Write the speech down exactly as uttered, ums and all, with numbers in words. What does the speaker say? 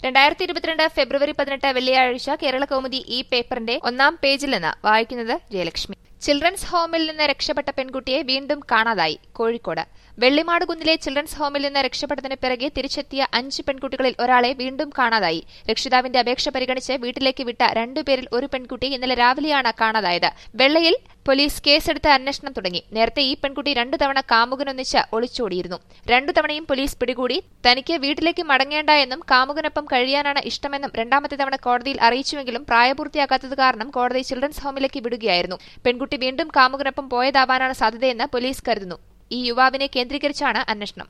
രണ്ടായിരത്തി ഇരുപത്തിരണ്ട് ഫെബ്രുവരി പതിനെട്ട് വെള്ളിയാഴ്ച കേരള കൗമുദി ഈ പേപ്പറിന്റെ ഒന്നാം പേജിൽ നിന്ന് വായിക്കുന്നത് ജയലക്ഷ്മി. ചിൽഡ്രൻസ് ഹോമിൽ നിന്ന് രക്ഷപ്പെട്ട പെൺകുട്ടിയെ വീണ്ടും കാണാതായി. കോഴിക്കോട് വെള്ളിമാട് കുന്നിലെ ചിൽഡ്രൻസ് ഹോമിൽ നിന്ന് രക്ഷപ്പെട്ടതിന് പിറകെ തിരിച്ചെത്തിയ അഞ്ച് പെൺകുട്ടികളിൽ ഒരാളെ വീണ്ടും കാണാതായി. രക്ഷിതാവിന്റെ അപേക്ഷ പരിഗണിച്ച് വീട്ടിലേക്ക് വിട്ട രണ്ടുപേരിൽ ഒരു പെൺകുട്ടി ഇന്നലെ രാവിലെയാണ് കാണാതായത്. വെള്ളയിൽ പോലീസ് കേസെടുത്ത് അന്വേഷണം തുടങ്ങി. നേരത്തെ ഈ പെൺകുട്ടി രണ്ടു തവണ കാമുകനൊന്നിച്ച് ഒളിച്ചോടിയിരുന്നു. രണ്ടു തവണയും പോലീസ് പിടികൂടി. തനിക്ക് വീട്ടിലേക്ക് മടങ്ങേണ്ട എന്നും കാമുകനൊപ്പം കഴിയാനാണ് ഇഷ്ടമെന്നും രണ്ടാമത്തെ തവണ കോടതിയിൽ അറിയിച്ചുവെങ്കിലും പ്രായപൂർത്തിയാകാത്തത് കാരണം കോടതി ചിൽഡ്രൻസ് ഹോമിലേക്ക് വിടുകയായിരുന്നു. പെൺകുട്ടി വീണ്ടും കാമുകനൊപ്പം പോയതാവാനാണ് സാധ്യതയെന്ന് പോലീസ് കരുതുന്നു. ഈ യുവാവിനെ കേന്ദ്രീകരിച്ചാണ് അന്വേഷണം.